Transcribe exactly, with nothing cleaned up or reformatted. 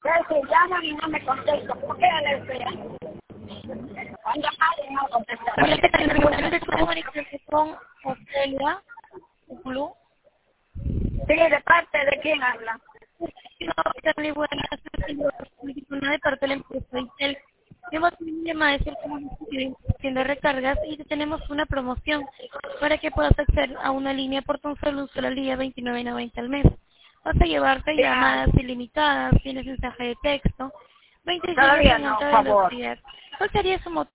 si llaman y no me contestan, ¿por qué le esperan? Cuando alguien no contesta. Con Ofelia Blue. Sí, ¿de parte de quién habla? No, buenas, de parte de la empresa Intel. Tenemos un llamada de cierto haciendo recargas y tenemos una promoción para que puedas acceder a una línea por tan solo un solo día, veintinueve noventa al mes. Vas a llevarte llamadas ilimitadas, tienes mensaje de texto, veinticinco Todavía no, por favor. ¿Cuál sería su motivo?